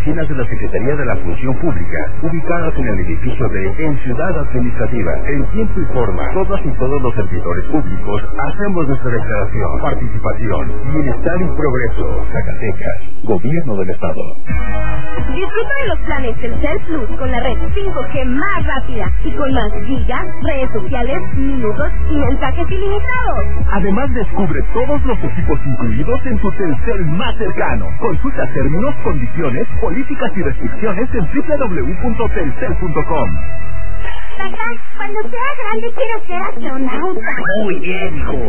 oficinas de la Secretaría de la Función Pública, ubicadas en el edificio de En Ciudad Administrativa. En tiempo y forma, todas y todos los servidores públicos hacemos nuestra declaración. Participación, bienestar y progreso. Zacatecas, Gobierno del Estado. Disfruta de los planes Telcel Plus con la red 5G más rápida y con más gigas, redes sociales, minutos y mensajes ilimitados. Además, descubre todos los equipos incluidos en tu Telcel más cercano. Consulta términos, condiciones, políticas y restricciones en www.telcel.com. Papá, cuando sea grande quiero ser astronauta. Muy bien, hijo.